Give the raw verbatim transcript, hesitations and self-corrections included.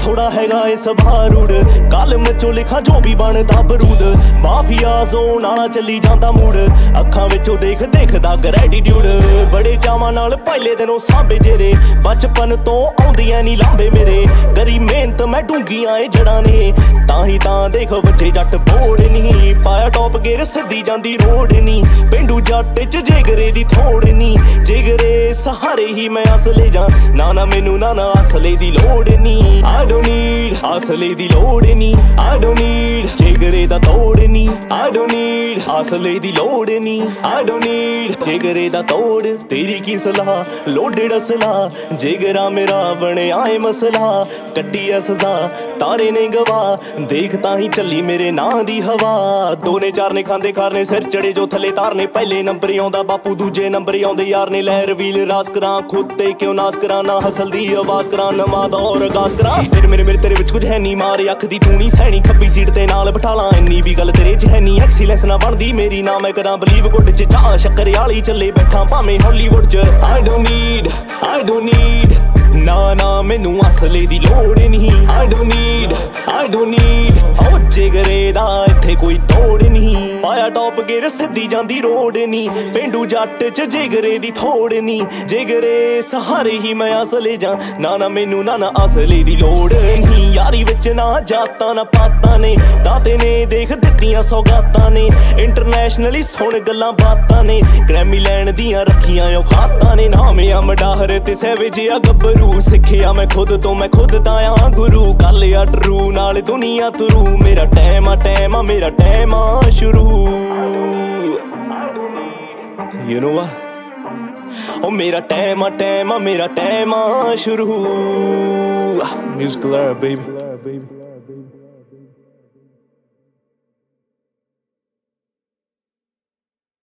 थोड़ा हैगा ए सभारूड कलम चो लिखा जो भी बनदा बरूद माफिया जोन आला चली जांदा मूड अखां विचों देख देखदा ग्रैटिट्यूड बड़े चावां नाल पहले दिनों सांभे जेरे बचपन तो आउंदियां नी लांबे मेरे करी मेहनत मैं डूंगियां ए जड़ां ने तां ही तां देख वच्चे जट बोड़ नी पाया टॉप गेर सिद्धी जांदी रोड नी पेंडू जट च जिगरे दी थोड़ नी जिगरे सहारे ही मैं असले जा ना ना मैनू ना ना असले दी लोड़ नी आई डोंट नीड असले दी लोड़ नी आई डोंट नीड जिगरे दा तोड़ नी आई डोंट नीड असले दी लोड़ नी आई डोंट नीड जिगरे दा तोड़ तेरी की सलाह लोडेड असला जिगरा मेरा बने आए मसला कट्टी है सजा तारे ने गवा देखता ही चली मेरे नां दी हवा दो ने चार ने खांदे खार ने सिर चढ़े जो थले तार ने पहले नंबर आउंदा बापू दूजे नंबर आउंदे यार ने लहर व्हील रास करा खुद ते क्यों नास करा ना हसल दी आवाज करा नमाज और गास करा तेरे मेरे मेरे तेरे विच कुछ है नहीं मार अख दी तू नहीं सैनी खब्बी सीट ते नाल बिठा ला इन्नी भी गल तेरे च है नहीं एक्सीलेंस ना बनदी मेरी ना मैं करा बलीव गुड च चाह शक्कर वाली चले बैठा भावें हॉलीवुड च I don't need I don't need ना ना मैनू असले दी लोड़ नहीं I don't need I don't need ओ जिगरे दा इत्थे कोई तोड़ नहीं पाया टॉप गेर सिद्धी जांदी रोड नहीं पेंडू जट च जिगरे दी थोड़ नहीं जिगरे सहारे ही मैं असले जा ना ना मैनू ना ना असले दी लोड़ नहीं यारी विच ना जातां ना पातां ने दाते ने देख दित्तियां सौगातां ने इंटरनेशनली सुन गल्लां बातां ने ग्रैमी लैण दियां रखियां औकातां ने नाम आ मडाहर ते सैवेज आ गब्बरू सिक्खिया मैं खुद तो मैं खुद ताया गुरु गल आ ट्रू नाल दुनिया तुरू मेरा टैम आ टैम आ मेरा टैम आ शुरू यू नो व्हाट ओ मेरा टैम आ टैम आ मेरा टैम आ शुरू म्यूजिक बेबी